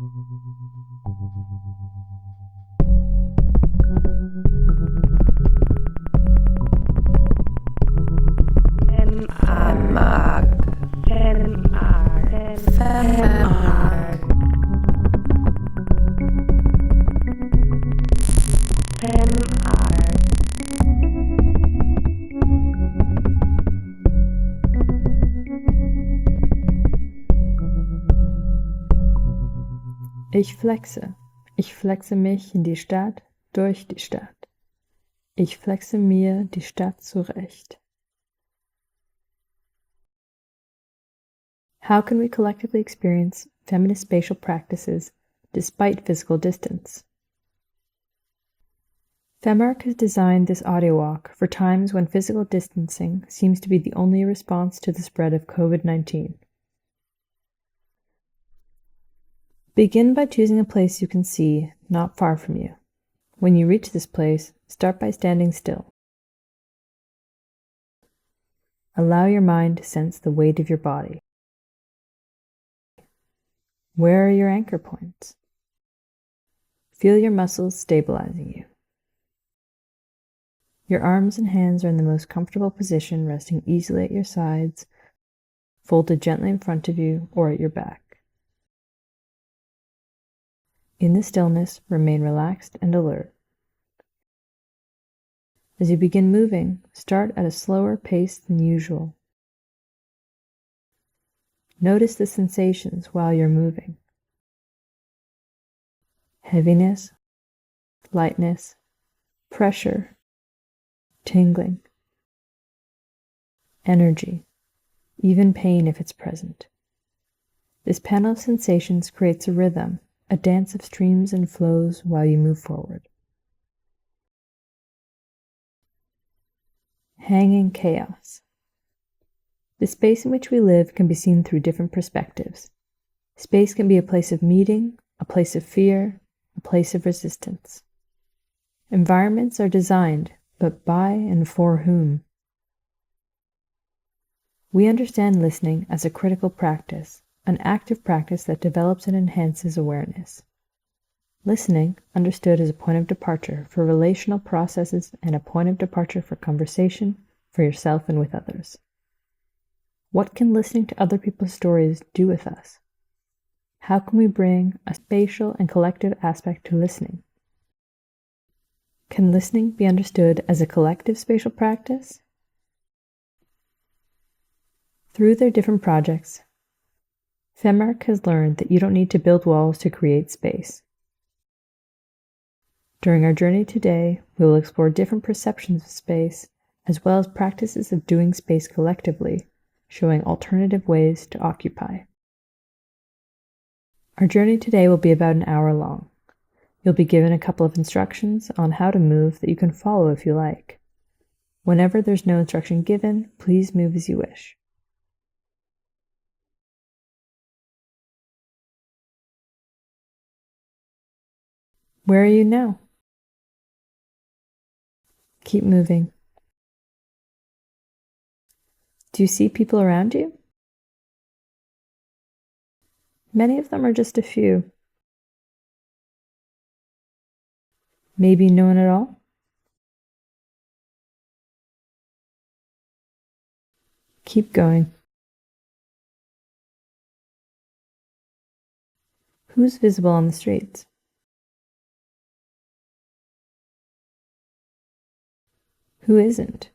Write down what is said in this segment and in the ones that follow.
Ich flexe. Ich flexe mich in die Stadt, durch die Stadt. Ich flexe mir die Stadt zurecht. How can we collectively experience feminist spatial practices despite physical distance? Femark has designed this audio walk for times when physical distancing seems to be the only response to the spread of COVID-19. Begin by choosing a place you can see not far from you. When you reach this place, start by standing still. Allow your mind to sense the weight of your body. Where are your anchor points? Feel your muscles stabilizing you. Your arms and hands are in the most comfortable position, resting easily at your sides, folded gently in front of you or at your back. In the stillness, remain relaxed and alert. As you begin moving, start at a slower pace than usual. Notice the sensations while you're moving. Heaviness, lightness, pressure, tingling, energy, even pain if it's present. This panel of sensations creates a rhythm, a dance of streams and flows while you move forward. Hanging chaos. The space in which we live can be seen through different perspectives. Space can be a place of meeting, a place of fear, a place of resistance. Environments are designed, but by and for whom? We understand listening as a critical practice, an active practice that develops and enhances awareness. Listening, understood as a point of departure for relational processes and a point of departure for conversation, for yourself and with others. What can listening to other people's stories do with us? How can we bring a spatial and collective aspect to listening? Can listening be understood as a collective spatial practice? Through their different projects, Femark has learned that you don't need to build walls to create space. During our journey today, we will explore different perceptions of space, as well as practices of doing space collectively, showing alternative ways to occupy. Our journey today will be about an hour long. You'll be given a couple of instructions on how to move that you can follow if you like. Whenever there's no instruction given, please move as you wish. Where are you now? Keep moving. Do you see people around you? Many of them are just a few. Maybe no one at all? Keep going. Who's visible on the streets? Who isn't?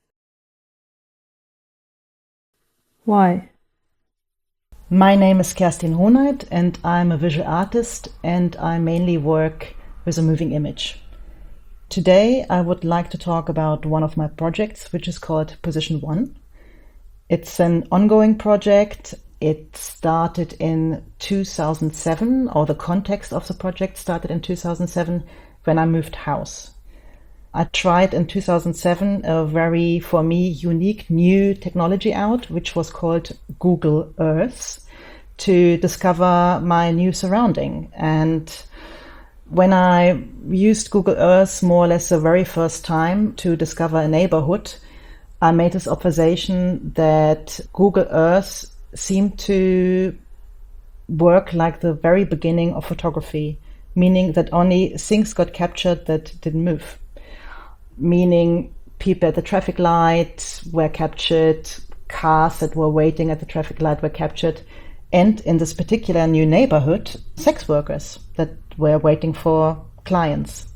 Why? My name is Kerstin Roneit and I'm a visual artist and I mainly work with a moving image. Today I would like to talk about one of my projects, which is called Position 1. It's an ongoing project. It started in 2007, or the context of the project started in 2007 when I moved house. I tried in 2007 a very, for me, unique new technology out, which was called Google Earth, to discover my new surrounding. And when I used Google Earth more or less the very first time to discover a neighborhood, I made this observation that Google Earth seemed to work like the very beginning of photography, meaning that only things got captured that didn't move. Meaning people at the traffic light were captured, cars that were waiting at the traffic light were captured, and in this particular new neighborhood, sex workers that were waiting for clients.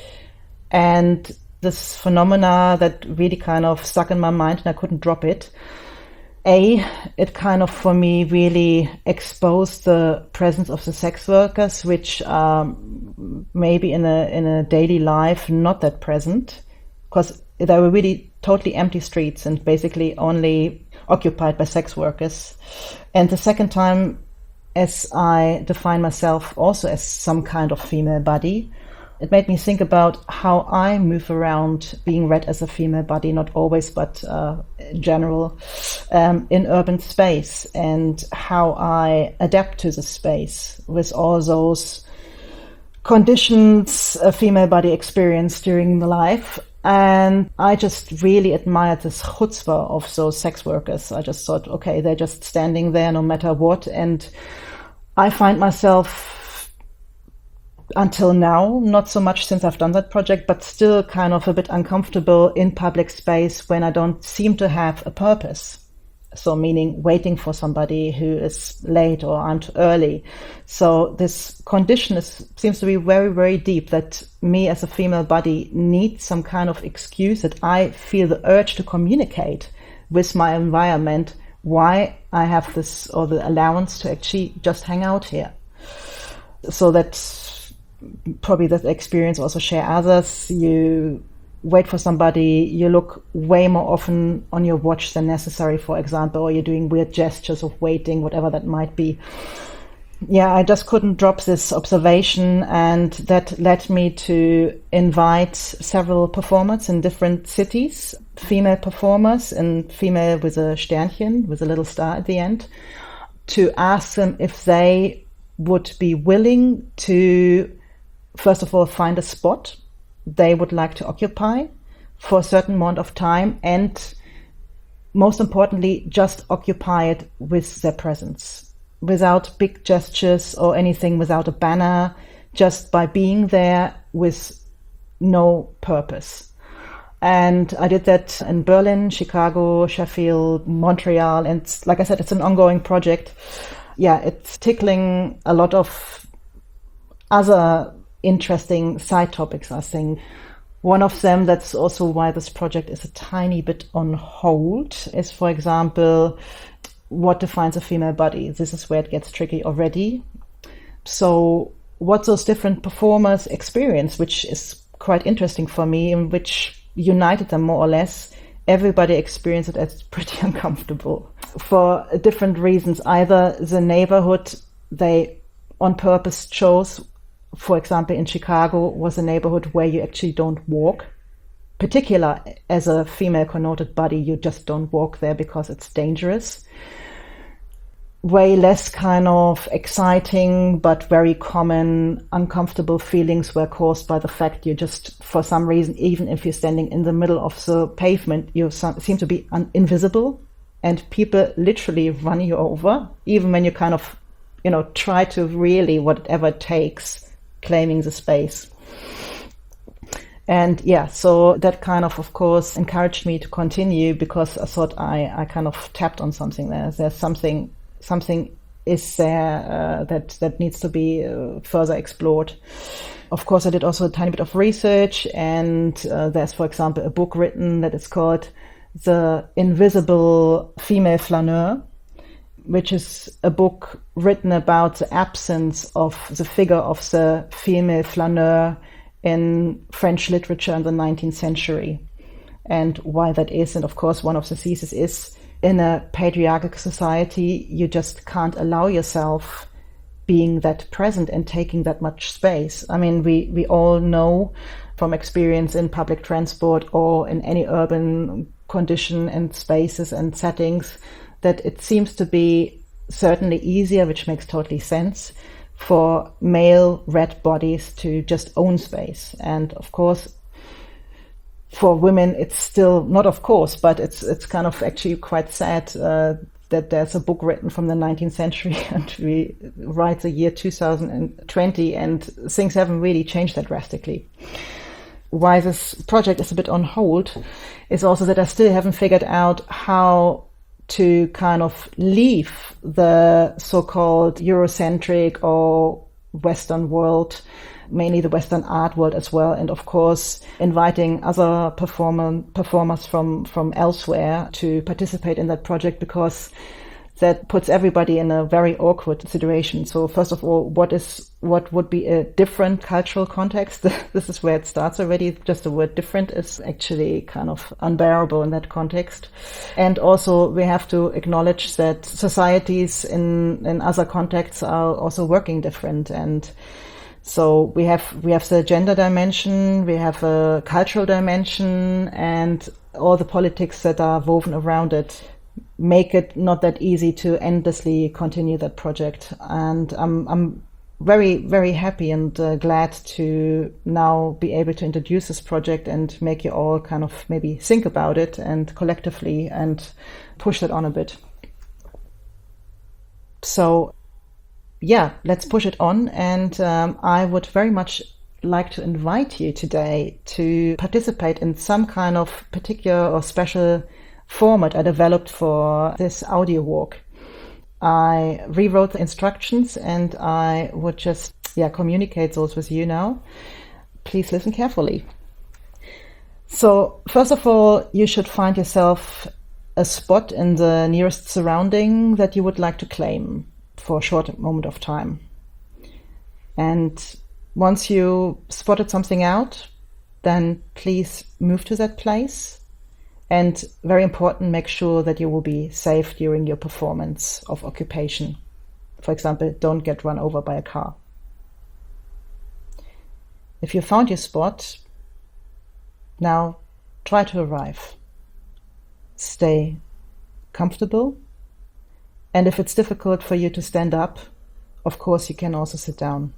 And this phenomena that really kind of stuck in my mind and I couldn't drop it. It kind of, for me, really exposed the presence of the sex workers, which maybe in a daily life not that present, because there were really totally empty streets and basically only occupied by sex workers. And the second time, as I define myself also as some kind of female body, it made me think about how I move around being read as a female body, not always, but in general, in urban space, and how I adapt to the space with all those conditions a female body experienced during the life. And I just really admired this chutzpah of those sex workers. I just thought, okay, they're just standing there no matter what. And I find myself, until now, not so much since I've done that project, but still kind of a bit uncomfortable in public space when I don't seem to have a purpose. So meaning waiting for somebody who is late or I'm too early. So this condition seems to be very, very deep, that me as a female body needs some kind of excuse, that I feel the urge to communicate with my environment why I have this, or the allowance to actually just hang out here. So that's probably that experience also share others. You wait for somebody, you look way more often on your watch than necessary, for example, or you're doing weird gestures of waiting, whatever that might be. Yeah, I just couldn't drop this observation, and that led me to invite several performers in different cities, female performers, and female with a Sternchen, with a little star at the end, to ask them if they would be willing to, first of all, find a spot they would like to occupy for a certain amount of time, and most importantly, just occupy it with their presence, without big gestures or anything, without a banner, just by being there with no purpose. And I did that in Berlin, Chicago, Sheffield, Montreal, and like I said, it's an ongoing project. Yeah, it's tickling a lot of other interesting side topics, I think. One of them, that's also why this project is a tiny bit on hold, is, for example, what defines a female body. This is where it gets tricky already. So what those different performers experience, which is quite interesting for me, and which united them more or less, everybody experienced it as pretty uncomfortable for different reasons. Either the neighborhood they on purpose chose, for example, in Chicago, was a neighborhood where you actually don't walk. Particular as a female connoted body, you just don't walk there because it's dangerous. Way less kind of exciting, but very common uncomfortable feelings were caused by the fact you just, for some reason, even if you're standing in the middle of the pavement, you seem to be invisible, and people literally run you over, even when you kind of, try to really, whatever it takes, claiming the space. And yeah, so that kind of course, encouraged me to continue, because I thought I kind of tapped on something there. There's something is there that needs to be further explored. Of course, I did also a tiny bit of research, and there's, for example, a book written that is called The Invisible Female Flaneur, which is a book written about the absence of the figure of the female flaneur in French literature in the 19th century, and why that is. And of course, one of the theses is, in a patriarchal society, you just can't allow yourself being that present and taking that much space. I mean, we all know from experience in public transport or in any urban condition and spaces and settings that it seems to be certainly easier, which makes totally sense, for male red bodies to just own space. And of course, for women, it's still not, of course, but it's kind of actually quite sad that there's a book written from the 19th century and we write the year 2020 and things haven't really changed that drastically. Why this project is a bit on hold is also that I still haven't figured out how to kind of leave the so-called Eurocentric or Western world, mainly the Western art world as well, and of course inviting other performers from elsewhere to participate in that project, because that puts everybody in a very awkward situation. So first of all, what would be a different cultural context? This is where it starts already. Just the word different is actually kind of unbearable in that context. And also we have to acknowledge that societies in other contexts are also working different. And so we have the gender dimension, we have a cultural dimension, and all the politics that are woven around it make it not that easy to endlessly continue that project. And I'm very, very happy and glad to now be able to introduce this project and make you all kind of maybe think about it and collectively and push that on a bit. So yeah, let's push it on. And I would very much like to invite you today to participate in some kind of particular or special format I developed for this audio walk. I rewrote the instructions and I would just communicate those with you now. Please listen carefully. So first of all, you should find yourself a spot in the nearest surrounding that you would like to claim for a short moment of time. And once you spotted something out, then please move to that place. And very important, make sure that you will be safe during your performance of occupation. For example, don't get run over by a car. If you found your spot, now try to arrive. Stay comfortable. And if it's difficult for you to stand up, of course, you can also sit down.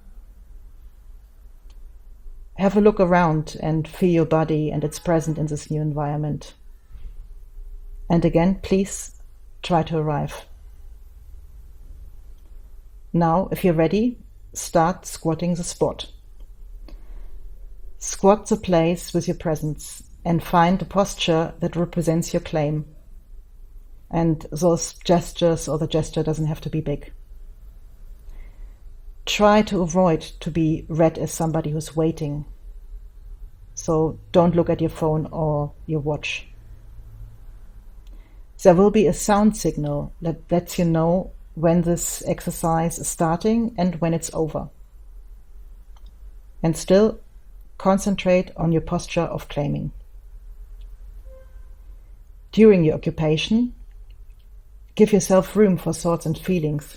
Have a look around and feel your body and its presence in this new environment. And again, please try to arrive. Now, if you're ready, start squatting the spot. Squat the place with your presence and find a posture that represents your claim. And those gestures, or the gesture doesn't have to be big. Try to avoid to be read as somebody who's waiting. So don't look at your phone or your watch. There will be a sound signal that lets you know when this exercise is starting and when it's over. And still concentrate on your posture of claiming. During your occupation, give yourself room for thoughts and feelings.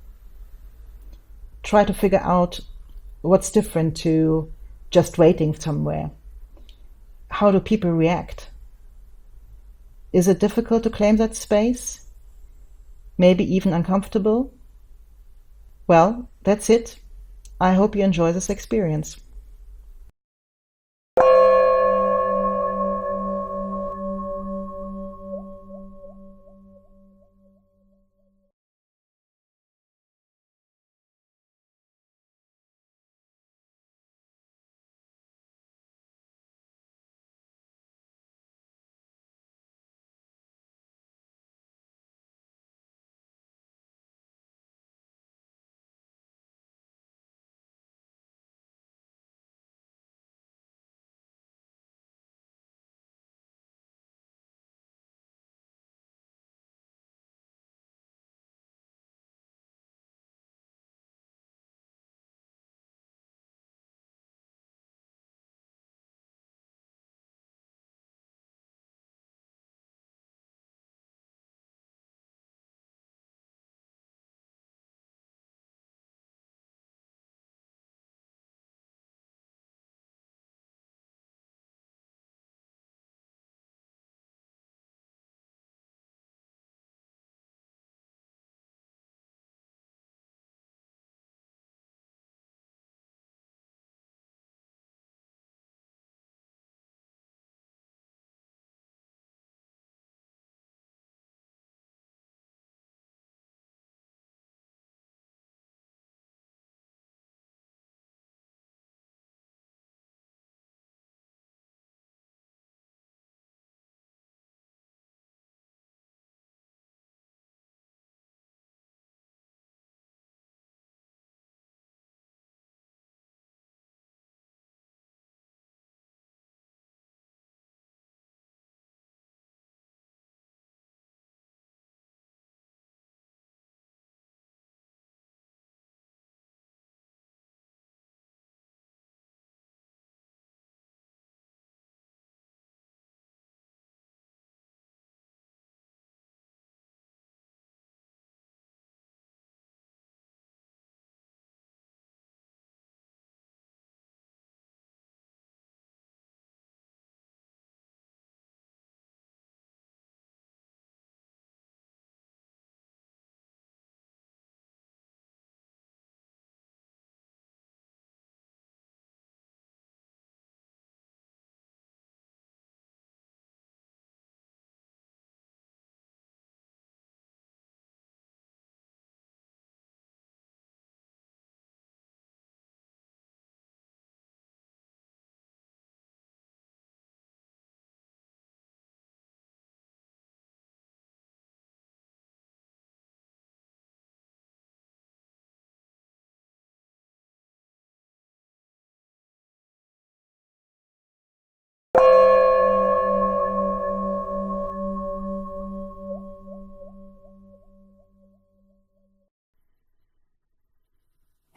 Try to figure out what's different to just waiting somewhere. How do people react? Is it difficult to claim that space? Maybe even uncomfortable? Well, that's it. I hope you enjoy this experience.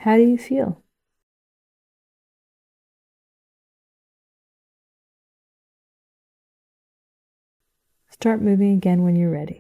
How do you feel? Start moving again when you're ready.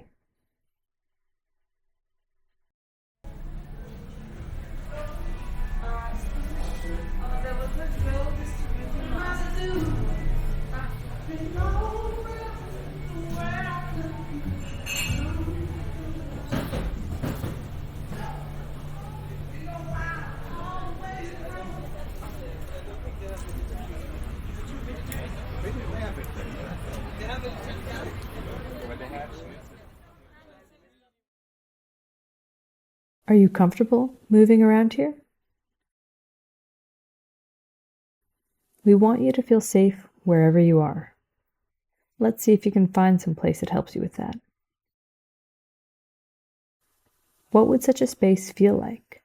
Are you comfortable moving around here? We want you to feel safe wherever you are. Let's see if you can find some place that helps you with that. What would such a space feel like?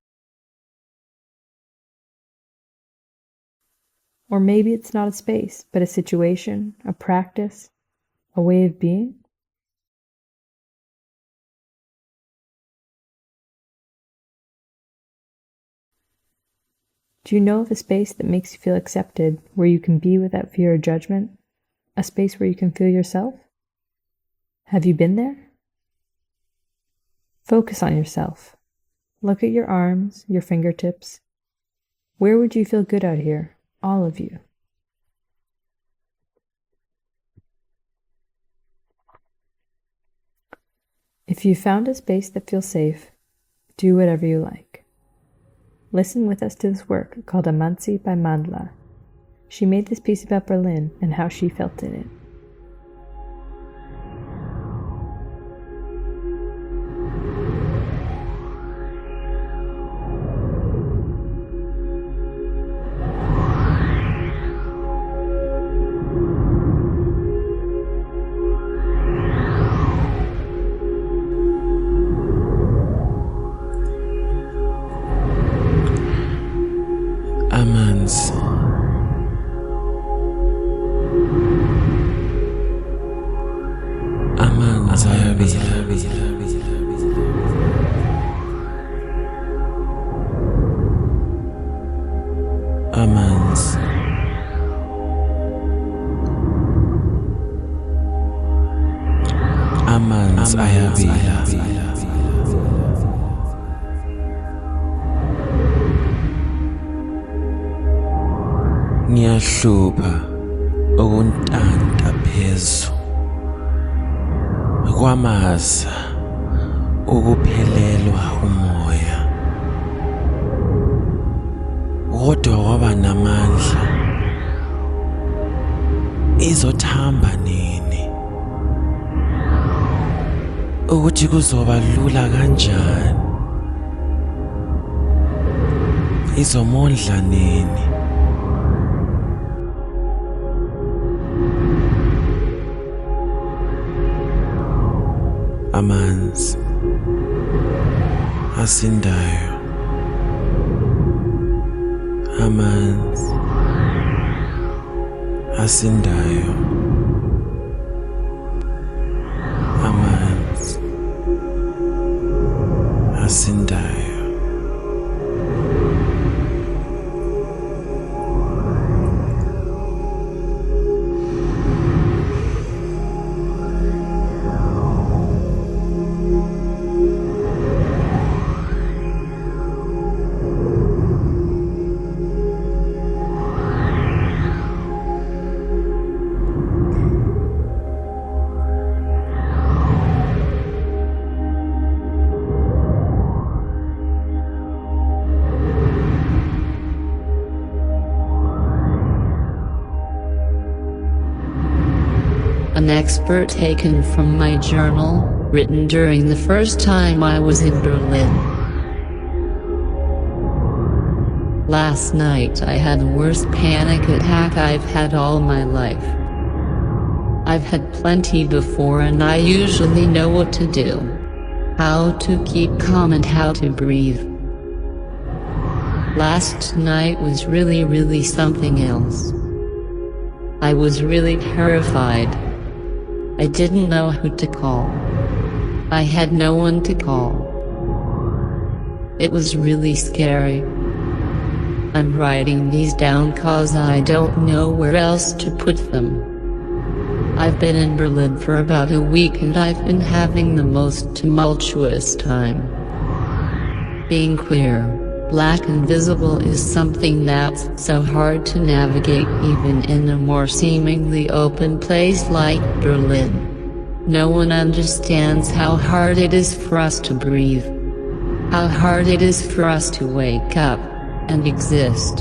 Or maybe it's not a space, but a situation, a practice, a way of being? Do you know of a space that makes you feel accepted, where you can be without fear or judgment? A space where you can feel yourself? Have you been there? Focus on yourself. Look at your arms, your fingertips. Where would you feel good out here, all of you? If you found a space that feels safe, do whatever you like. Listen with us to this work called Amansi by Mandla. She made this piece about Berlin and how she felt in it. Amanzi. Amanzi ayabila. Amanzi. Amanzi ayabila. Ngiyahlupa ukuntanta phezu kwamasa ukuphelelwa umoya, kodwa waba namandla. Izothamba nini? Ukuthi kuzoba lula kanjani? Izomondla nini? Amanzi asindayo, amanzi asindayo, amanzi asindayo. An expert taken from my journal, written during the first time I was in Berlin. Last night I had the worst panic attack I've had all my life. I've had plenty before and I usually know what to do. How to keep calm and how to breathe. Last night was really something else. I was really terrified. I didn't know who to call. I had no one to call. It was really scary. I'm writing these down cause I don't know where else to put them. I've been in Berlin for about a week and I've been having the most tumultuous time. Being queer, black and visible is something that's so hard to navigate even in a more seemingly open place like Berlin. No one understands how hard it is for us to breathe. How hard it is for us to wake up and exist.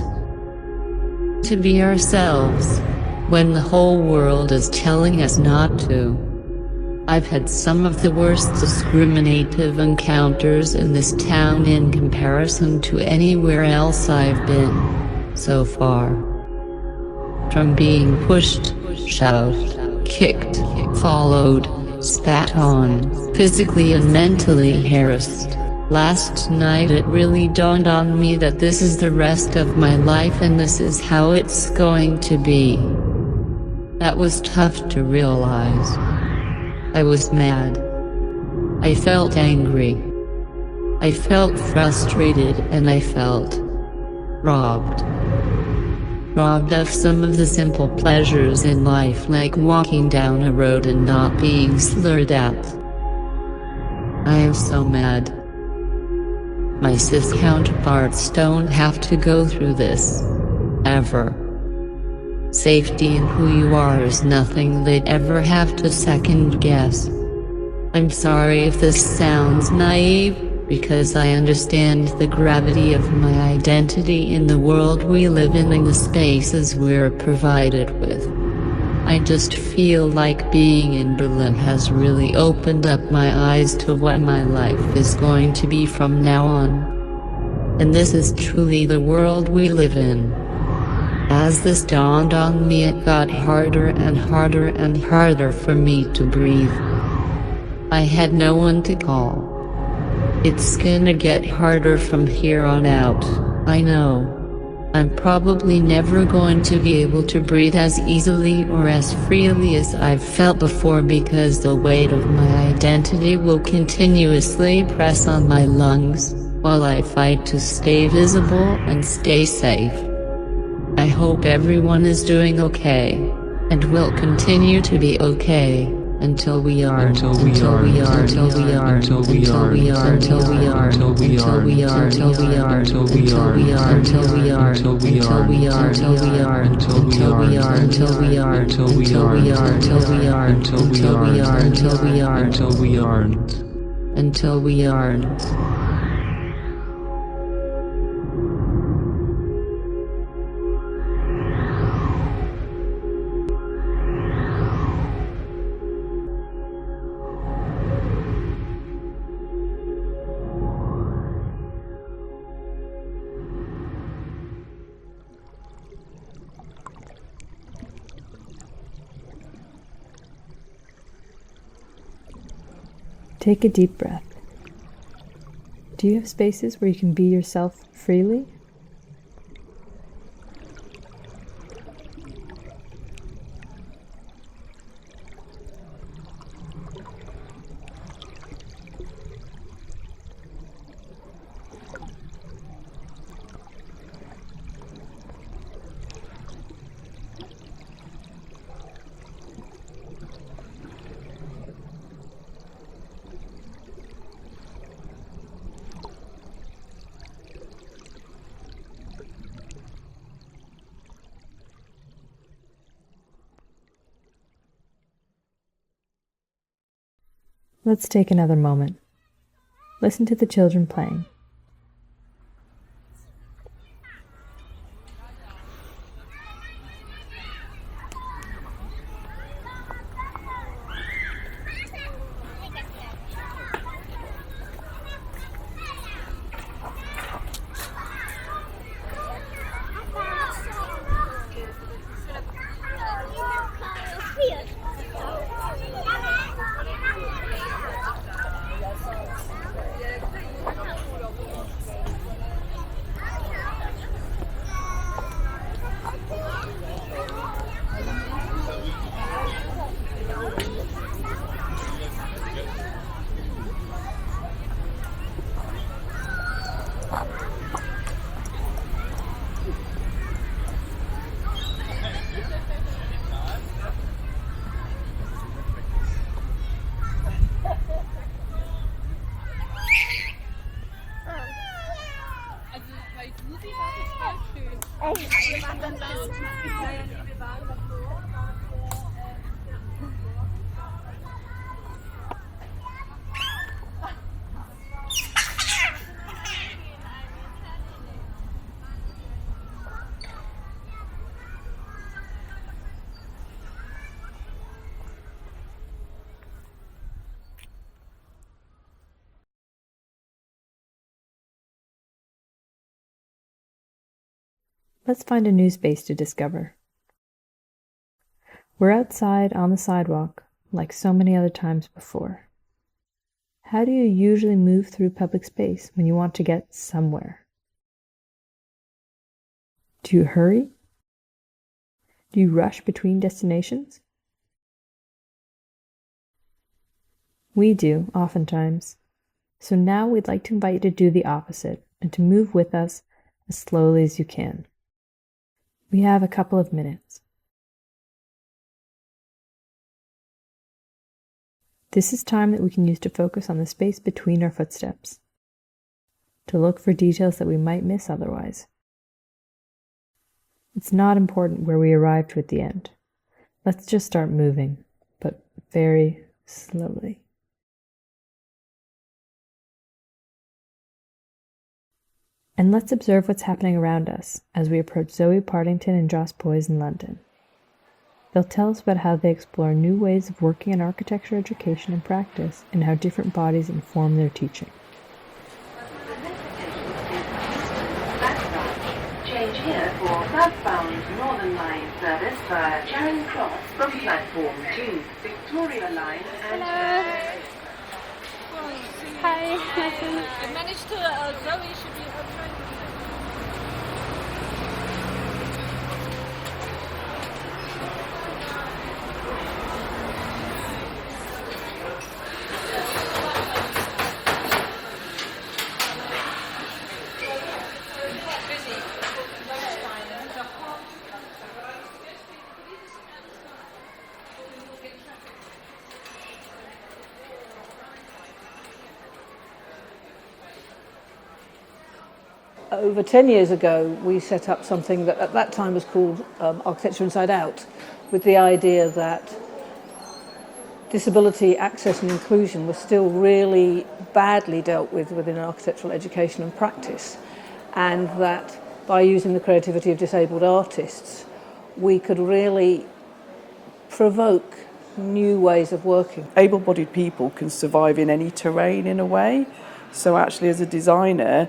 To be ourselves, when the whole world is telling us not to. I've had some of the worst discriminative encounters in this town in comparison to anywhere else I've been, so far. From being pushed, shoved, kicked, followed, spat on, physically and mentally harassed. Last night it really dawned on me that this is the rest of my life and this is how it's going to be. That was tough to realize. I was mad. I felt angry. I felt frustrated and I felt robbed. Robbed of some of the simple pleasures in life like walking down a road and not being slurred at. I am so mad. My cis counterparts don't have to go through this. Ever. Safety in who you are is nothing they'd ever have to second guess. I'm sorry if this sounds naive, because I understand the gravity of my identity in the world we live in and the spaces we're provided with. I just feel like being in Berlin has really opened up my eyes to what my life is going to be from now on. And this is truly the world we live in. As this dawned on me, it got harder and harder and harder for me to breathe. I had no one to call. It's gonna get harder from here on out, I know. I'm probably never going to be able to breathe as easily or as freely as I've felt before because the weight of my identity will continuously press on my lungs, while I fight to stay visible and stay safe. I hope everyone is doing okay, and will continue to be okay, until we are, until we are, until we are, until we are, until we are, until we are, until we are, until we are, until we are, until we are, until we are, until we are, until we are, until we are, until we are, until we are, until we are, until we are, until we aren't, until we aren't. Take a deep breath. Do you have spaces where you can be yourself freely? Let's take another moment. Listen to the children playing. Let's find a new space to discover. We're outside on the sidewalk, like so many other times before. How do you usually move through public space when you want to get somewhere? Do you hurry? Do you rush between destinations? We do, oftentimes. So now we'd like to invite you to do the opposite and to move with us as slowly as you can. We have a couple of minutes. This is time that we can use to focus on the space between our footsteps, to look for details that we might miss otherwise. It's not important where we arrive to at the end. Let's just start moving, but very slowly. And let's observe what's happening around us as we approach Zoe Partington and Joss Boys in London. They'll tell us about how they explore new ways of working in architecture education and practice, and how different bodies inform their teaching. Change here for southbound Northern Line service via Charing Cross from platform 2, Victoria Line and... Hi. I managed to, Zoe should be outside. Over 10 years ago, we set up something that at that time was called Architecture Inside Out, with the idea that disability, access and inclusion was still really badly dealt with within architectural education and practice, and that by using the creativity of disabled artists, we could really provoke new ways of working. Able-bodied people can survive in any terrain in a way, so actually as a designer,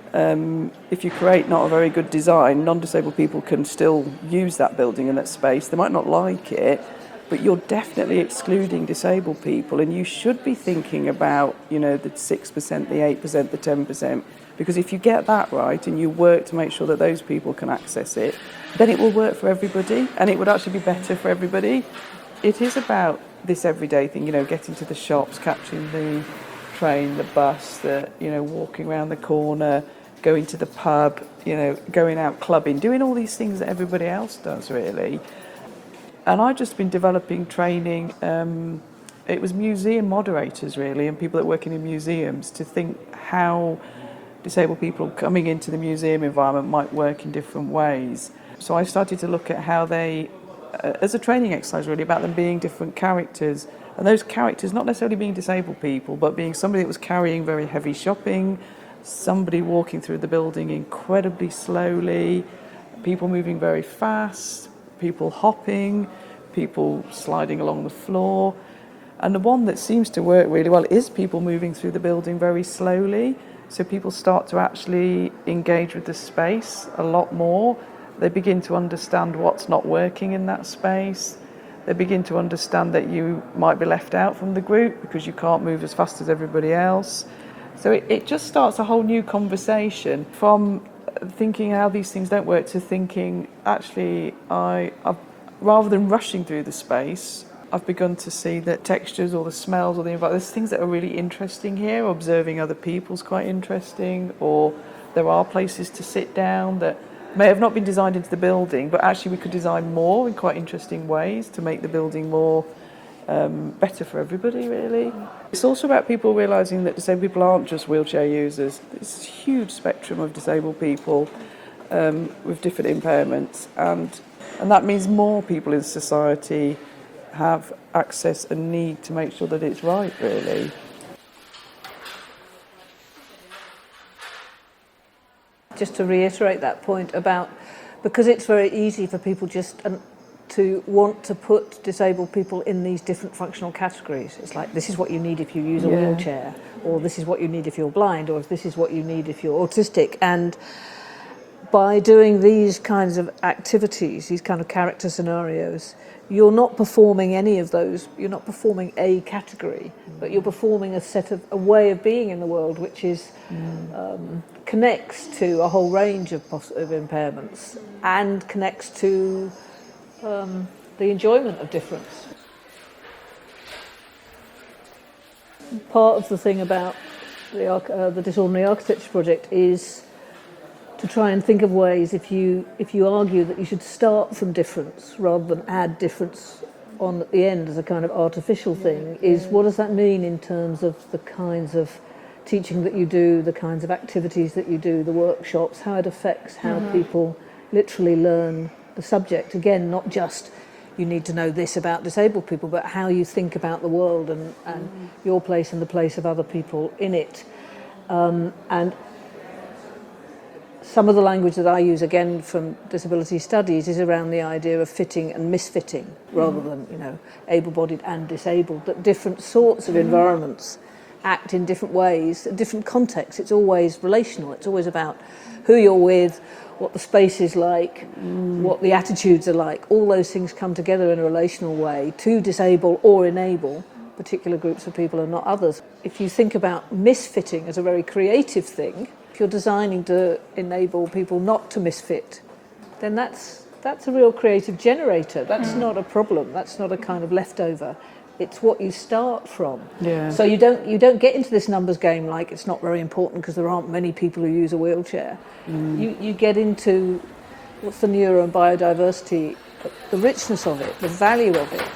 if you create not a very good design, non-disabled people can still use that building and that space. They might not like it, but you're definitely excluding disabled people, and you should be thinking about, you know, the 6%, the 8%, the 10%, because if you get that right and you work to make sure that those people can access it, then it will work for everybody, and it would actually be better for everybody. It is about this everyday thing, you know, getting to the shops, catching the train, the bus, walking around the corner, going to the pub, going out clubbing, doing all these things that everybody else does, really. And I've just been developing training. It was museum moderators, really, and people that work in museums to think how disabled people coming into the museum environment might work in different ways. So I started to look at how they, as a training exercise, really, about them being different characters. And those characters not necessarily being disabled people, but being somebody that was carrying very heavy shopping, somebody walking through the building incredibly slowly, people moving very fast, people hopping, people sliding along the floor. And the one that seems to work really well is people moving through the building very slowly. So people start to actually engage with the space a lot more. They begin to understand what's not working in that space. They begin to understand that you might be left out from the group because you can't move as fast as everybody else. So it just starts a whole new conversation from thinking how these things don't work to thinking, actually, I've, rather than rushing through the space, I've begun to see that textures or the smells or the environment, there's things that are really interesting here. Observing other people's quite interesting, or there are places to sit down that may have not been designed into the building, but actually we could design more in quite interesting ways to make the building more better for everybody, really. It's also about people realising that disabled people aren't just wheelchair users. There's a huge spectrum of disabled people with different impairments, and that means more people in society have access and need to make sure that it's right, really. Just to reiterate that point about, because it's very easy for people just to want to put disabled people in these different functional categories. It's like, this is what you need if you use a wheelchair, or this is what you need if you're blind, or this is what you need if you're autistic. And by doing these kinds of activities, these kind of character scenarios, you're not performing any of those. You're not performing a category, but you're performing a way of being in the world, which is connects to a whole range of impairments and connects to the enjoyment of difference. Part of the thing about the Disordinary Architecture Project is to try and think of ways, if you argue that you should start from difference rather than add difference on at the end as a kind of artificial thing, is what does that mean in terms of the kinds of teaching that you do, the kinds of activities that you do, the workshops, how it affects how people literally learn the subject. Again, not just you need to know this about disabled people, but how you think about the world and your place and the place of other people in it. And some of the language that I use, again, from disability studies, is around the idea of fitting and misfitting, rather than, able-bodied and disabled, that different sorts of environments act in different ways, different contexts. It's always relational. It's always about who you're with, what the space is like, what the attitudes are like. All those things come together in a relational way to disable or enable particular groups of people and not others. If you think about misfitting as a very creative thing, if you're designing to enable people not to misfit, then that's a real creative generator. That's not a problem. That's not a kind of leftover. It's what you start from. Yeah. So you don't get into this numbers game like it's not very important because there aren't many people who use a wheelchair. You get into what's the neuro and biodiversity, the richness of it, the value of it.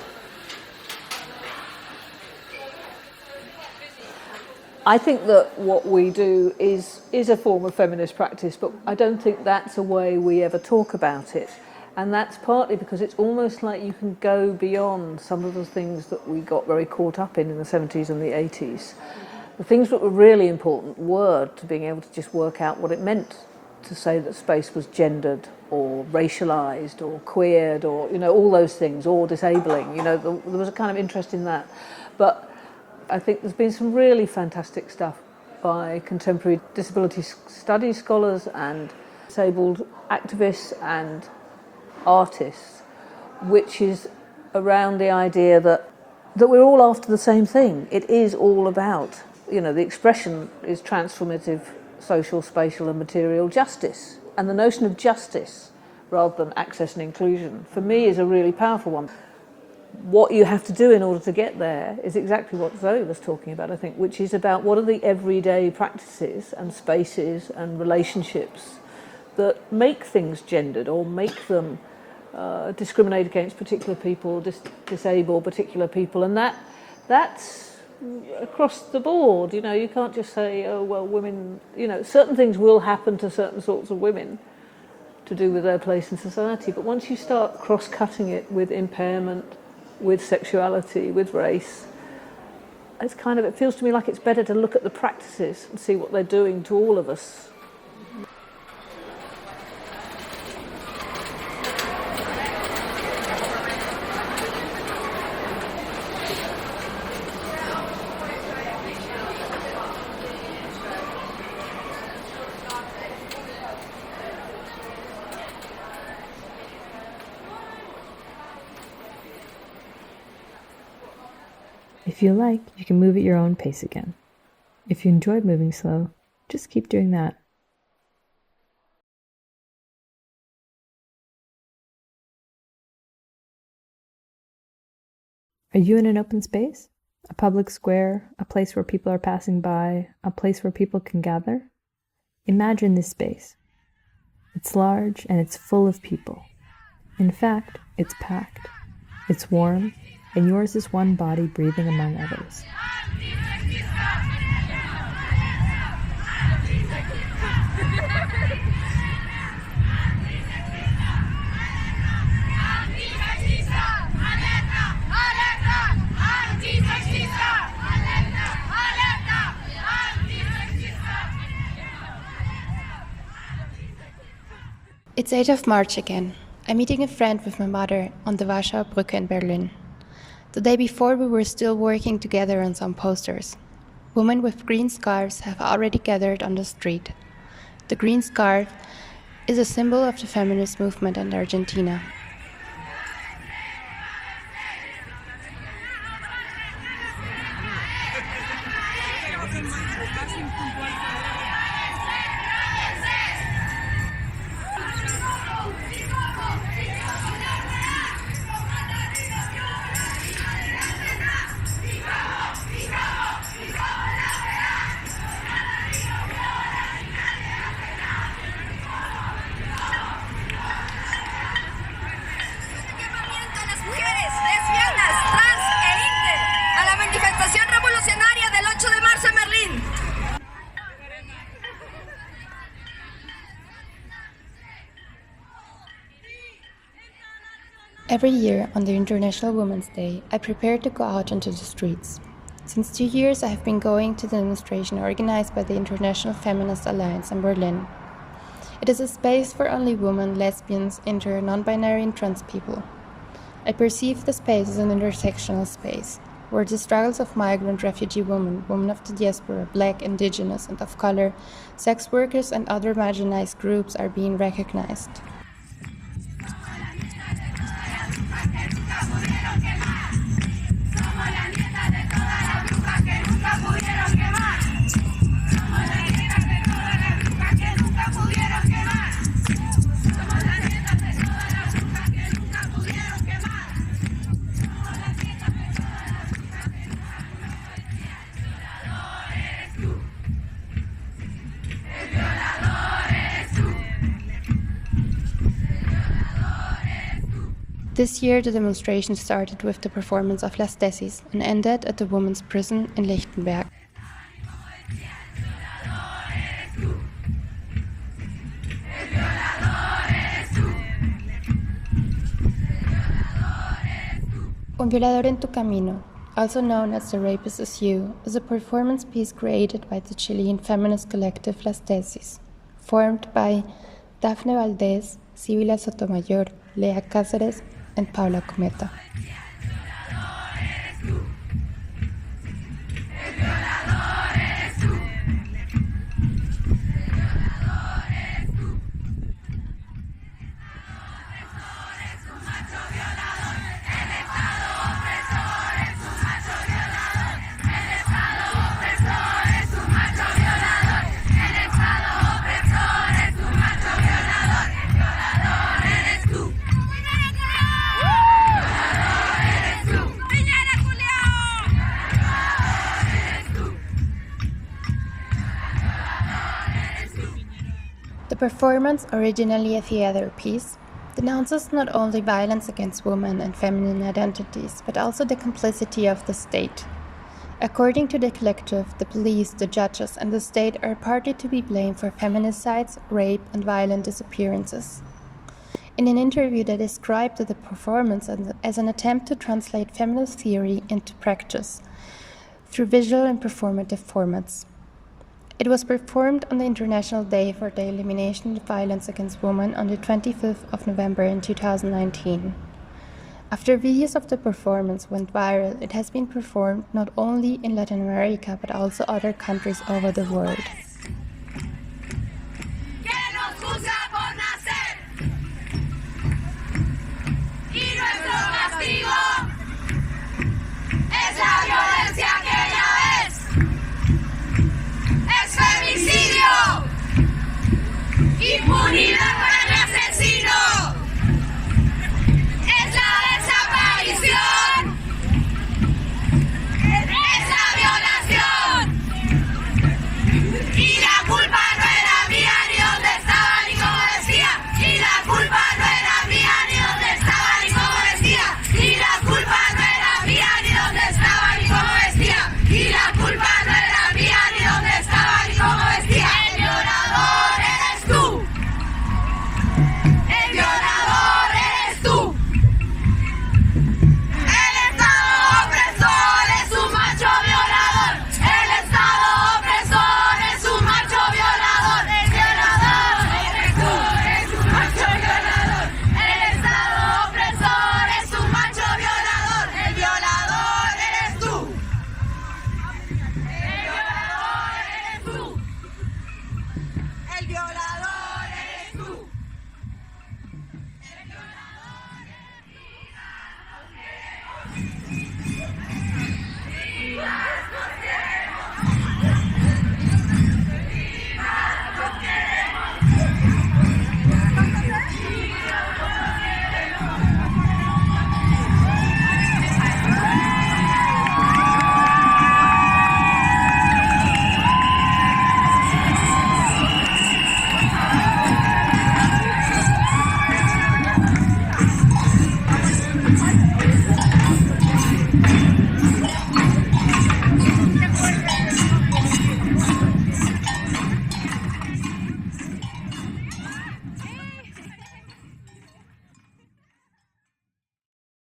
I think that what we do is a form of feminist practice, but I don't think that's a way we ever talk about it. And that's partly because it's almost like you can go beyond some of the things that we got very caught up in the 70s and the 80s. The things that were really important were to being able to just work out what it meant to say that space was gendered or racialised or queered or, all those things, or disabling. There was a kind of interest in that. But I think there's been some really fantastic stuff by contemporary disability studies scholars and disabled activists and artists, which is around the idea that we're all after the same thing. It is all about, the expression is transformative social, spatial and material justice. And the notion of justice, rather than access and inclusion, for me is a really powerful one. What you have to do in order to get there is exactly what Zoe was talking about, I think, which is about what are the everyday practices and spaces and relationships that make things gendered or make them discriminate against particular people, disable particular people, and that's across the board. You can't just say, oh well, women. Certain things will happen to certain sorts of women to do with their place in society, but once you start cross-cutting it with impairment, with sexuality, with race, it feels to me like it's better to look at the practices and see what they're doing to all of us. If you like, you can move at your own pace again. If you enjoyed moving slow, just keep doing that. Are you in an open space? A public square? A place where people are passing by? A place where people can gather? Imagine this space. It's large and it's full of people. In fact, it's packed. It's warm. and yours is one body breathing among others. It's 8th of March again. I'm meeting a friend with my mother on the Warschauer Brücke in Berlin. The day before we were still working together on some posters. Women with green scarves have already gathered on the street. The green scarf is a symbol of the feminist movement in Argentina. Every year on the International Women's Day, I prepare to go out into the streets. Since 2 years, I have been going to the demonstration organized by the International Feminist Alliance in Berlin. It is a space for only women, lesbians, inter, non-binary and trans people. I perceive the space as an intersectional space, where the struggles of migrant refugee women, women of the diaspora, black, indigenous and of color, sex workers and other marginalized groups are being recognized. This year, the demonstration started with the performance of Las Tesis and ended at the women's prison in Lichtenberg. Un violador en tu camino, also known as The Rapist Is You, is a performance piece created by the Chilean feminist collective Las Tesis, formed by Dafne Valdez, Sibila Sotomayor, Lea Cáceres, and Paula Cometa. The performance, originally a theater piece, denounces not only violence against women and feminine identities, but also the complicity of the state. According to the collective, the police, the judges, and the state are partly to be blamed for feminicides, rape, and violent disappearances. In an interview, they described the performance as an attempt to translate feminist theory into practice through visual and performative formats. It was performed on the International Day for the Elimination of Violence Against Women on the 25th of November in 2019. After videos of the performance went viral, it has been performed not only in Latin America but also other countries over the world. Impunidad para el asesino. Es la desaparición. Es la violación. Y la culpa no era mía ni dónde estaba ni como decía. Y la culpa no era mía ni dónde estaba ni como decía. Y la culpa no era mía.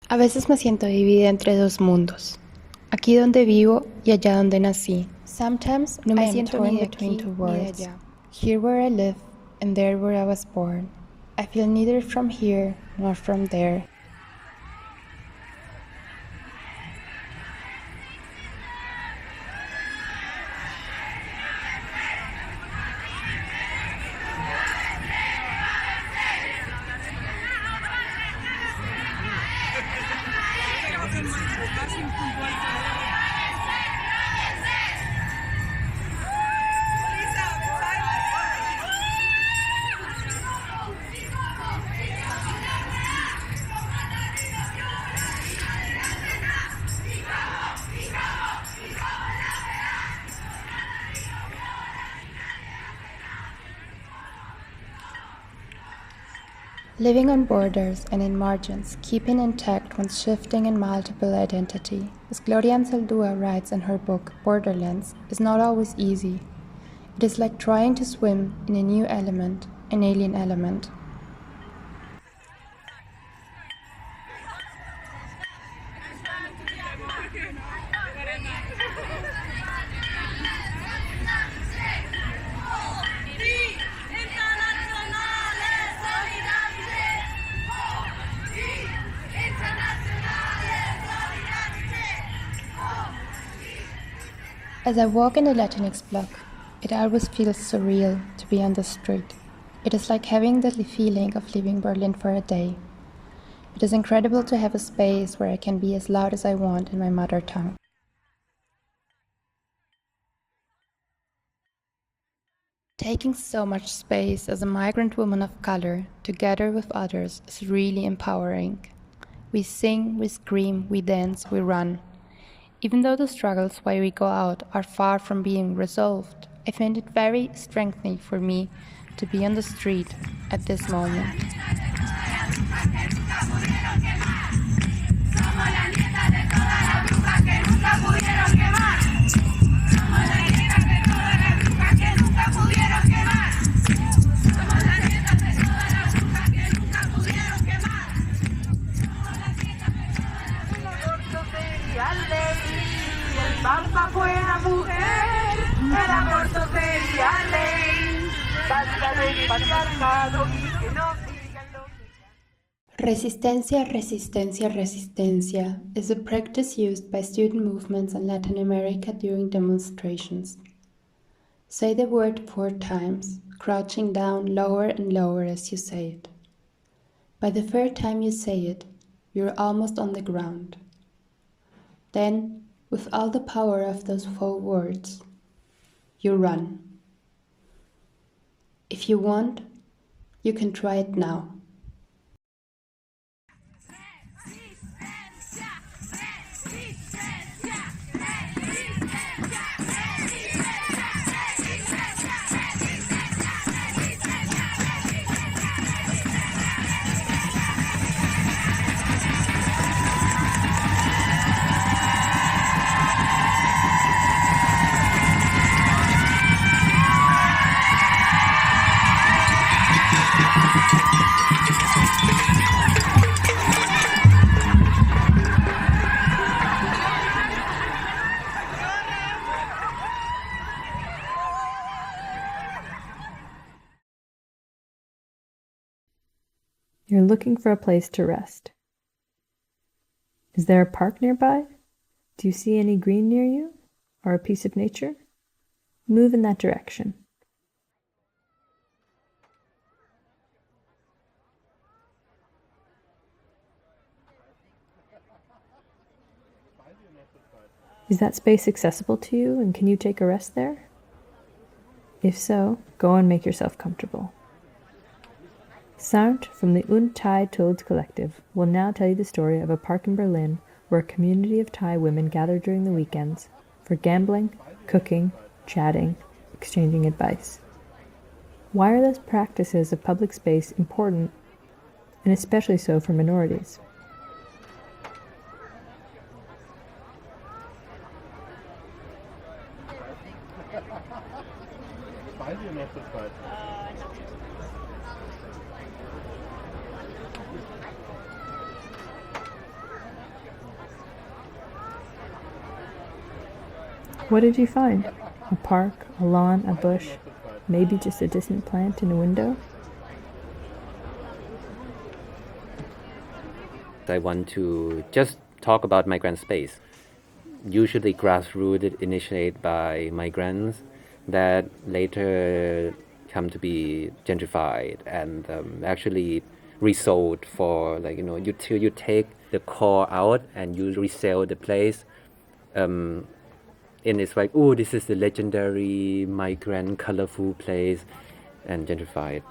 A veces me siento dividida entre dos mundos, aquí donde vivo y allá donde nací. Sometimes I am torn between two worlds, here where I live and there where I was born. I feel neither from here nor from there. Living on borders and in margins, keeping intact one's shifting and multiple identity, as Gloria Anzaldúa writes in her book Borderlands, is not always easy. It is like trying to swim in a new element, an alien element. As I walk in the Latinx block, it always feels surreal to be on the street. It is like having the feeling of leaving Berlin for a day. It is incredible to have a space where I can be as loud as I want in my mother tongue. Taking so much space as a migrant woman of color, together with others, is really empowering. We sing, we scream, we dance, we run. Even though the struggles why we go out are far from being resolved, I find it very strengthening for me to be on the street at this moment. Papa fuera mujer, el aborto sería ley, basta del patriarcado y que no digan lo que... Resistencia, resistencia, resistencia is a practice used by student movements in Latin America during demonstrations. Say the word 4 times, crouching down lower and lower as you say it. By the 3rd time you say it, you're almost on the ground. Then, with all the power of those 4 words, you run. If you want, you can try it now. You're looking for a place to rest. Is there a park nearby? Do you see any green near you? Or a piece of nature? Move in that direction. Is that space accessible to you, and can you take a rest there? If so, go and make yourself comfortable. Sound from the Un Thai Toads Collective will now tell you the story of a park in Berlin where a community of Thai women gather during the weekends for gambling, cooking, chatting, exchanging advice. Why are those practices of public space important, and especially so for minorities? What did you find? A park, a lawn, a bush, maybe just a distant plant in a window? I want to just talk about migrant space. Usually grassroots initiated by migrants that later come to be gentrified and actually resold for, like, you take the core out and you resell the place. And it's like, oh, this is the legendary migrant colorful place, and gentrified.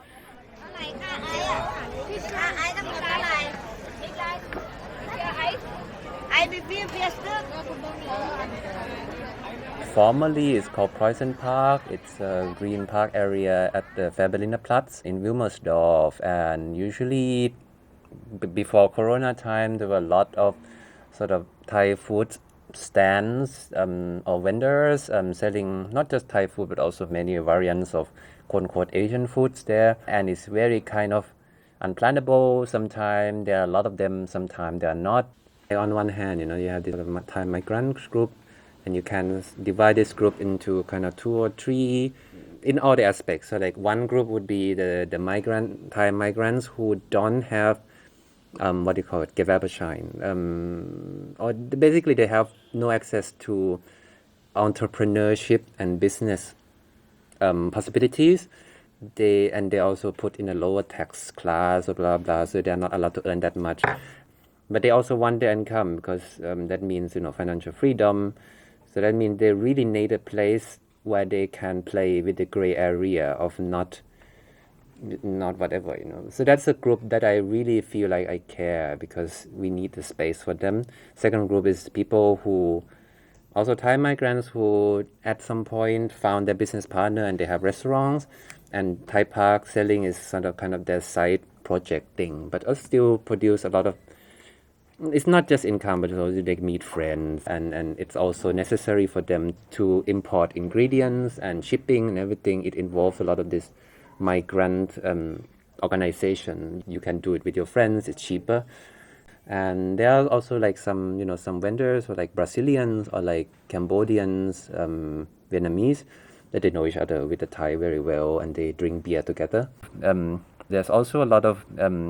Formerly, it's called Preußen Park. It's a green park area at the Fährberliner Platz in Wilmersdorf. And usually, before Corona time, there were a lot of sort of Thai food stands or vendors selling not just Thai food, but also many variants of quote-unquote Asian foods there. And it's very kind of unplannable. Sometimes there are a lot of them, sometimes there are not. On one hand, you have this sort of Thai migrant group, and you can divide this group into kind of 2 or 3 in all the aspects. So like one group would be the Thai migrants who don't have what do you call it, Gewerbeschein, or basically they have no access to entrepreneurship and business possibilities. They also put in a lower tax class or blah blah, so they are not allowed to earn that much. But they also want their income because that means financial freedom. So that means they really need a place where they can play with the gray area of not whatever. So that's a group that I really feel like I care, because we need the space for them. Second group is people who, also Thai migrants who at some point found their business partner and they have restaurants, and Thai Park selling is sort of kind of their side project thing, but also still produce a lot of, it's not just income, but also they meet friends, and it's also necessary for them to import ingredients and shipping and everything. It involves a lot of this migrant organization. You can do it with your friends, it's cheaper. And there are also like some vendors, or like Brazilians or like Cambodians, Vietnamese, that they know each other with the Thai very well, and they drink beer together. There's also a lot of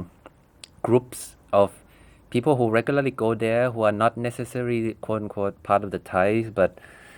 groups of people who regularly go there who are not necessarily quote unquote part of the Thais, but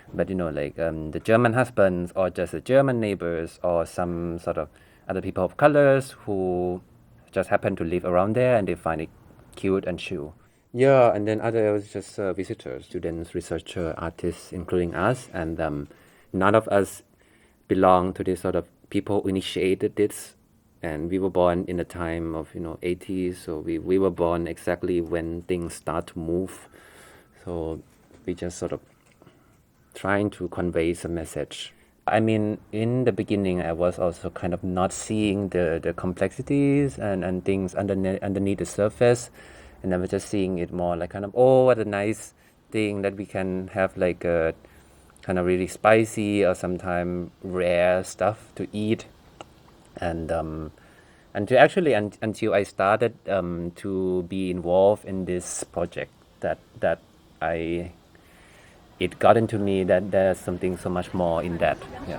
the German husbands, or just the German neighbors, or some sort of other people of colors who just happen to live around there and they find it cute and chill. Yeah, and then others just visitors, students, researchers, artists, including us, and none of us belong to this sort of people who initiated this. And we were born in the time of 80s, so we were born exactly when things start to move. So we just sort of trying to convey some message. I mean, in the beginning, I was also kind of not seeing the complexities and things underneath the surface, and I was just seeing it more like kind of, oh, what a nice thing that we can have, like a kind of really spicy or sometimes rare stuff to eat. And to actually until I started to be involved in this project, that it got into me that there's something so much more in that. Yeah.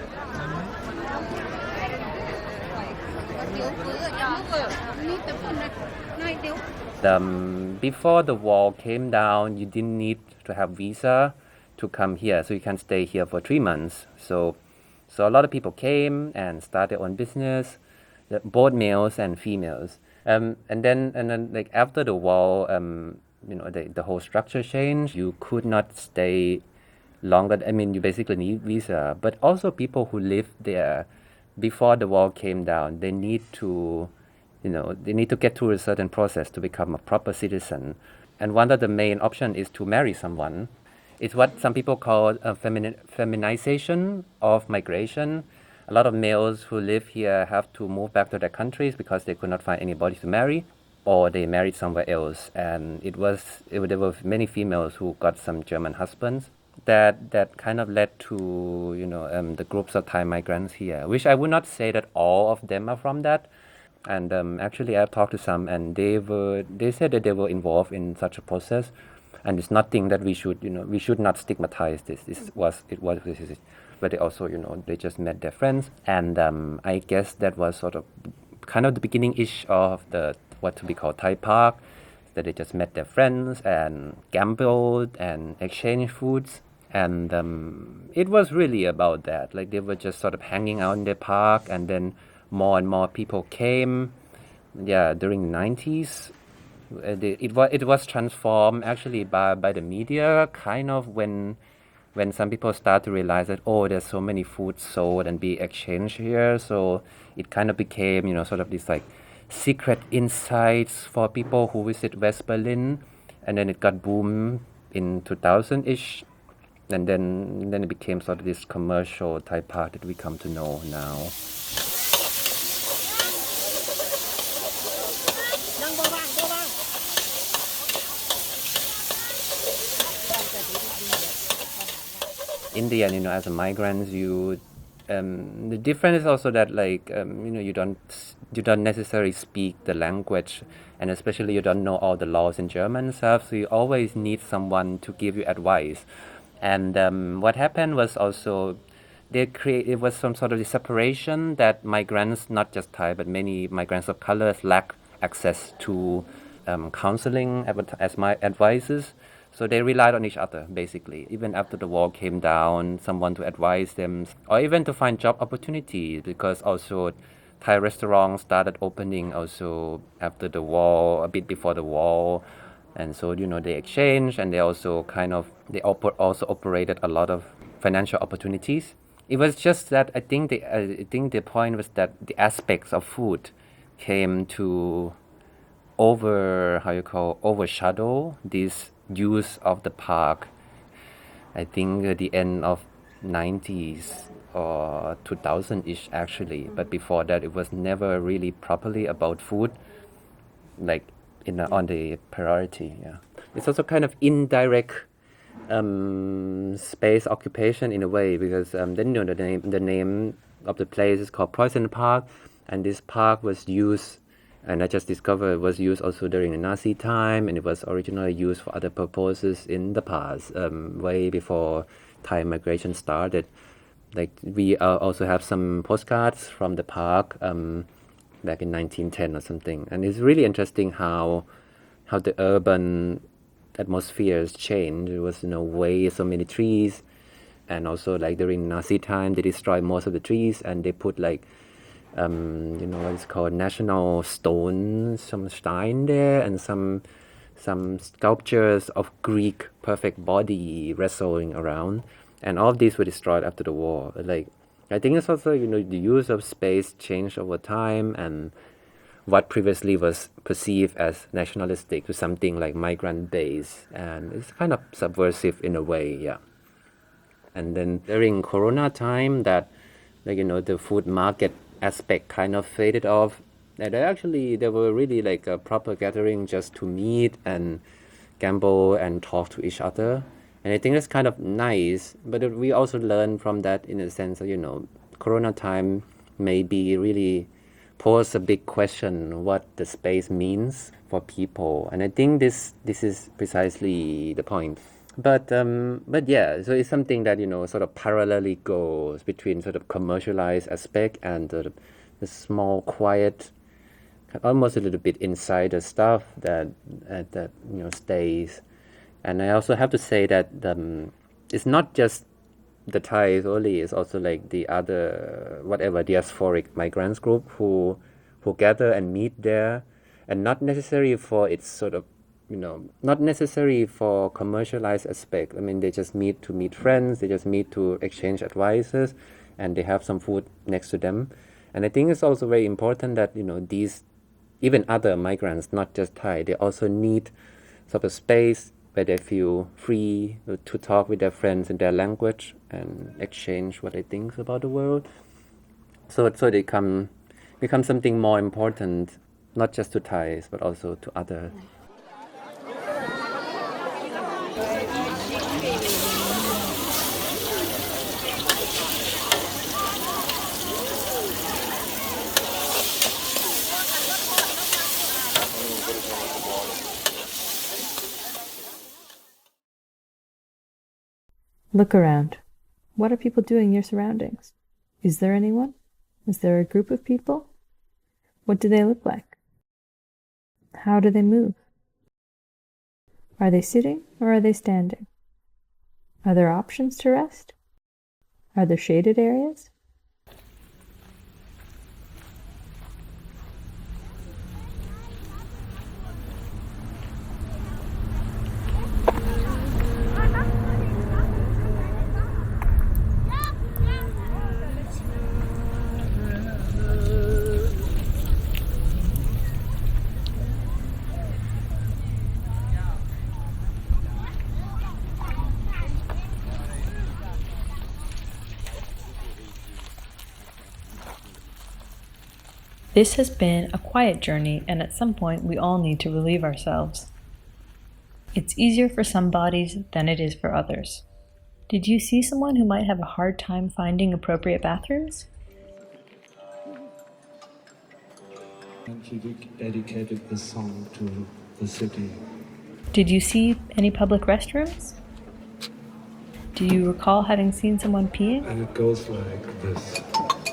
Before the wall came down, you didn't need to have visa to come here, so you can stay here for 3 months. So a lot of people came and started their own business, both males and females. And then like after the wall, the whole structure changed. You could not stay longer. I mean, you basically need visa. But also people who lived there before the wall came down, they need to get through a certain process to become a proper citizen. And one of the main options is to marry someone. It's what some people call a feminization of migration. A lot of males who live here have to move back to their countries because they could not find anybody to marry, or they married somewhere else. And there were many females who got some German husbands. That kind of led to the groups of Thai migrants here, which I would not say that all of them are from that. And actually, I talked to some, and they said that they were involved in such a process. And it's nothing that we should not stigmatize this. But they also, they just met their friends. And I guess that was sort of kind of the beginning-ish of what to be called Thai Park, that they just met their friends and gambled and exchanged foods. And it was really about that. Like they were just sort of hanging out in the park, and then more and more people came. Yeah, during the 90s. It was transformed actually by the media, kind of when some people start to realize that, there's so many foods sold and be exchanged here. So it kind of became, sort of this like secret insights for people who visit West Berlin. And then it got boom in 2000-ish. And then it became sort of this commercial Thai park that we come to know now. India, as a migrant, the difference is also that you don't necessarily speak the language, and especially you don't know all the laws in German and stuff. So you always need someone to give you advice. And what happened was also it was some sort of the separation that migrants, not just Thai, but many migrants of colors lack access to counseling as my advisors. So they relied on each other, basically. Even after the wall came down, someone to advise them, or even to find job opportunities, because also Thai restaurants started opening also after the wall, a bit before the wall. And so, they exchanged, and they also also operated a lot of financial opportunities. It was just that I think the point was that the aspects of food came to overshadow this use of the park. I think at the end of 90s or 2000-ish actually, but before that it was never really properly about food, like on the priority. Yeah, it's also kind of indirect space occupation in a way, because then the name of the place is called Preußen Park, and this park was used, and I just discovered it was used also during the Nazi time, and it was originally used for other purposes in the past, way before Thai migration started. Like we also have some postcards from the park back in 1910 or something, and it's really interesting how the urban atmosphere has changed. There was way so many trees, and also like during Nazi time they destroyed most of the trees, and they put what is called national stones, some stein there, and some sculptures of Greek perfect body wrestling around, and all of these were destroyed after the war. Like I think it's also the use of space changed over time, and what previously was perceived as nationalistic to something like migrant based, and it's kind of subversive in a way. Yeah. And then during Corona time, that the food market aspect kind of faded off. And there were really like a proper gathering just to meet and gamble and talk to each other. And I think that's kind of nice, but we also learn from that in a sense that, Corona time maybe really pose a big question what the space means for people. And I think this is precisely the point. But yeah, so it's something that, sort of parallelly goes between sort of commercialized aspect and the small, quiet, almost a little bit insider stuff that stays. And I also have to say that it's not just the Thais only, it's also like the other, diasporic migrants group who gather and meet there, and not necessarily for its sort of, not necessarily for commercialized aspect. I mean, they just meet to meet friends, they just meet to exchange advices, and they have some food next to them. And I think it's also very important that, these, even other migrants, not just Thai, they also need sort of space where they feel free to talk with their friends in their language and exchange what they think about the world. So they become something more important, not just to Thais, but also to others. Look around. What are people doing in your surroundings? Is there anyone? Is there a group of people? What do they look like? How do they move? Are they sitting or are they standing? Are there options to rest? Are there shaded areas? This has been a quiet journey, and at some point we all need to relieve ourselves. It's easier for some bodies than it is for others. Did you see someone who might have a hard time finding appropriate bathrooms? And he dedicated this song to the city. Did you see any public restrooms? Do you recall having seen someone peeing? And it goes like this.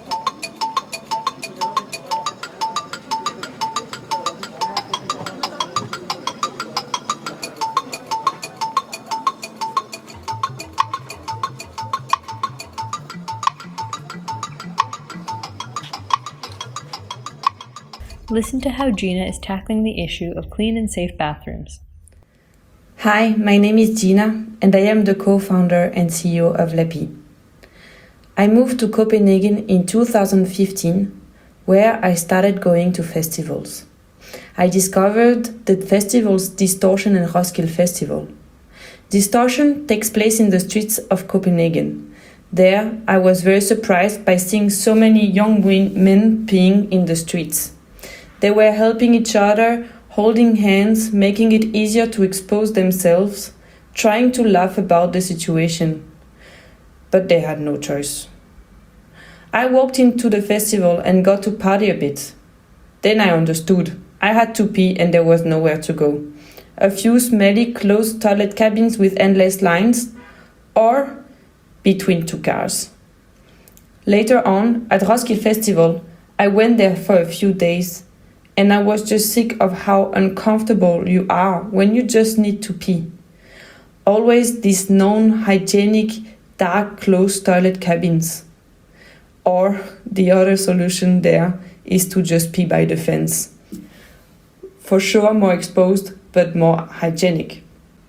Listen to how Gina is tackling the issue of clean and safe bathrooms. Hi, my name is Gina, and I am the co-founder and CEO of Lapi. I moved to Copenhagen in 2015, where I started going to festivals. I discovered the festivals Distortion and Roskilde Festival. Distortion takes place in the streets of Copenhagen. There, I was very surprised by seeing so many young men peeing in the streets. They were helping each other, holding hands, making it easier to expose themselves, trying to laugh about the situation. But they had no choice. I walked into the festival and got to party a bit. Then I understood. I had to pee and there was nowhere to go. A few smelly closed toilet cabins with endless lines, or between two cars. Later on, at Roskilde Festival, I went there for a few days, and I was just sick of how uncomfortable you are when you just need to pee. Always these non-hygienic, dark, closed toilet cabins. Or the other solution there is to just pee by the fence. For sure more exposed, but more hygienic.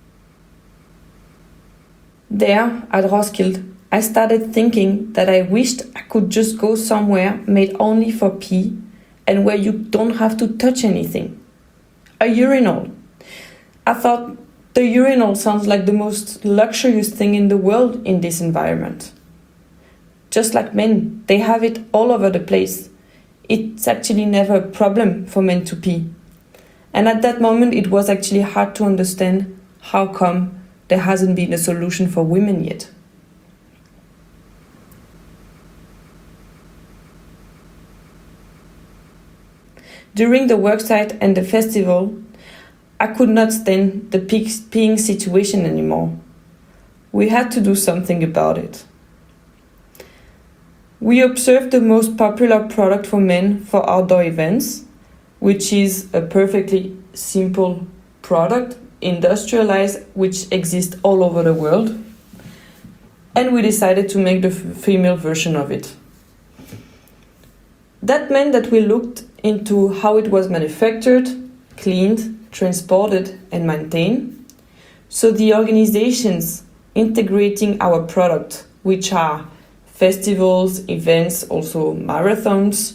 There, at Roskilde, I started thinking that I wished I could just go somewhere made only for pee, and where you don't have to touch anything. A urinal. I thought the urinal sounds like the most luxurious thing in the world in this environment. Just like men, they have it all over the place. It's actually never a problem for men to pee. And at that moment it was actually hard to understand how come there hasn't been a solution for women yet. During the worksite and the festival, I could not stand the peeing situation anymore. We had to do something about it. We observed the most popular product for men for outdoor events, which is a perfectly simple product, industrialized, which exists all over the world. And we decided to make the female version of it. That meant that we looked into how it was manufactured, cleaned, transported, and maintained. So the organizations integrating our product, which are festivals, events, also marathons,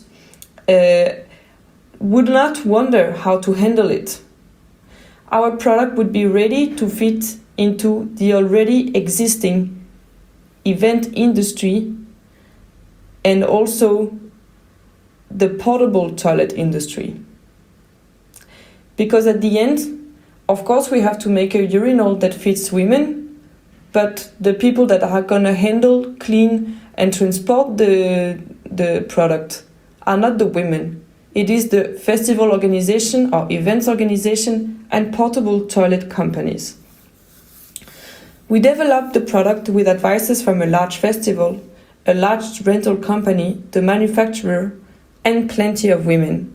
would not wonder how to handle it. Our product would be ready to fit into the already existing event industry and also the portable toilet industry. Because at the end, of course, we have to make a urinal that fits women, but the people that are gonna handle, clean, and transport the product are not the women. It is the festival organization or events organization and portable toilet companies. We developed the product with advices from a large festival, a large rental company, the manufacturer, and plenty of women.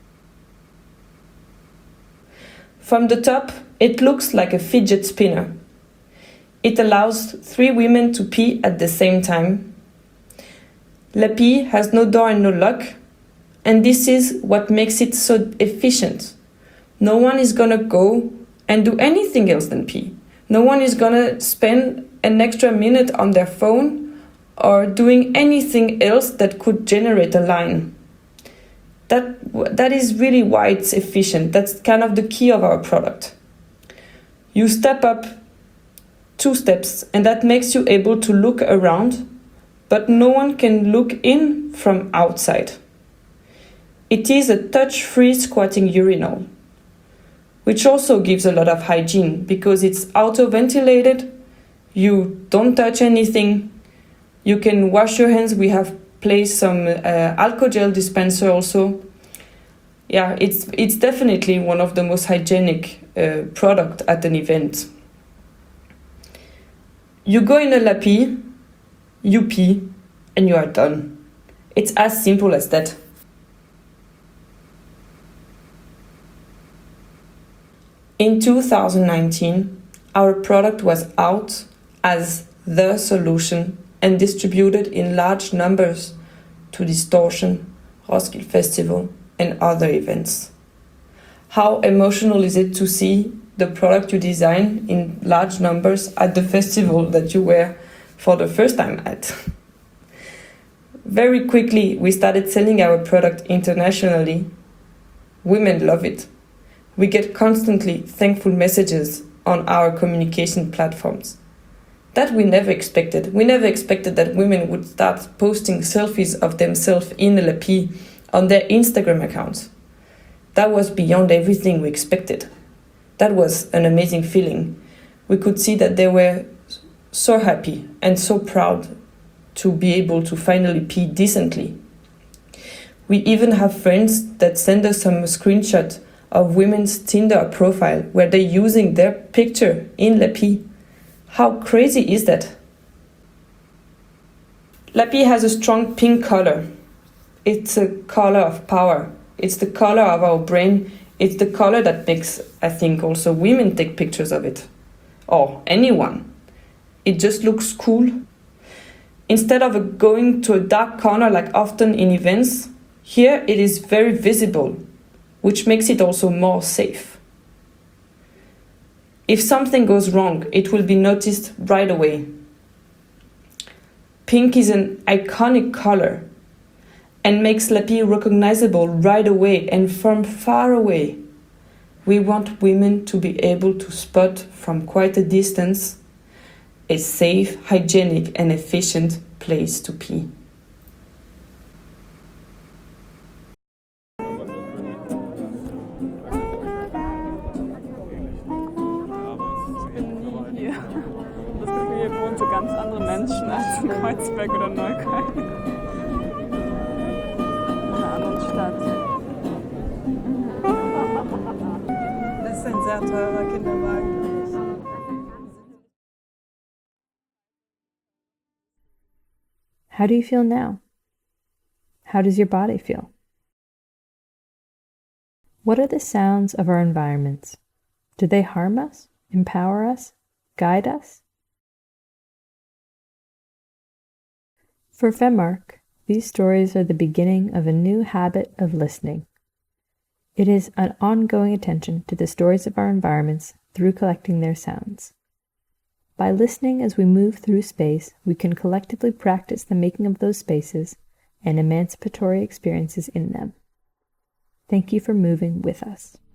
From the top, it looks like a fidget spinner. It allows 3 women to pee at the same time. Lapi has no door and no lock, and this is what makes it so efficient. No one is gonna go and do anything else than pee. No one is gonna spend an extra minute on their phone or doing anything else that could generate a line. That is really why it's efficient. That's kind of the key of our product. You step up 2 steps, and that makes you able to look around, but no one can look in from outside. It is a touch-free squatting urinal, which also gives a lot of hygiene because it's auto-ventilated, you don't touch anything, you can wash your hands. We have placed some alcohol gel dispenser also. Yeah, it's definitely one of the most hygienic product at an event. You go in a Lapi, you pee, and you are done. It's as simple as that. In 2019, our product was out as the solution and distributed in large numbers to Distortion, Roskilde Festival, and other events. How emotional is it to see the product you design in large numbers at the festival that you were for the first time at? Very quickly, we started selling our product internationally. Women love it. We get constantly thankful messages on our communication platforms. That we never expected. We never expected that women would start posting selfies of themselves in a Lapi on their Instagram accounts. That was beyond everything we expected. That was an amazing feeling. We could see that they were so happy and so proud to be able to finally pee decently. We even have friends that send us some screenshots of women's Tinder profile where they're using their picture in Lapi. How crazy is that? Lapi has a strong pink color. It's a color of power. It's the color of our brain. It's the color that makes, I think, also women take pictures of it. Or anyone. It just looks cool. Instead of going to a dark corner like often in events, here it is very visible, which makes it also more safe. If something goes wrong, it will be noticed right away. Pink is an iconic color and makes Lapi recognizable right away and from far away. We want women to be able to spot from quite a distance a safe, hygienic and efficient place to pee. Hier wohnen so ganz andere Menschen als in Kreuzberg oder Neukölln. In einer anderen Stadt. Das ist ein sehr teurer Kinderwagen. How do you feel now? How does your body feel? What are the sounds of our environments? Do they harm us, empower us, guide us? For Femark, these stories are the beginning of a new habit of listening. It is an ongoing attention to the stories of our environments through collecting their sounds. By listening as we move through space, we can collectively practice the making of those spaces and emancipatory experiences in them. Thank you for moving with us.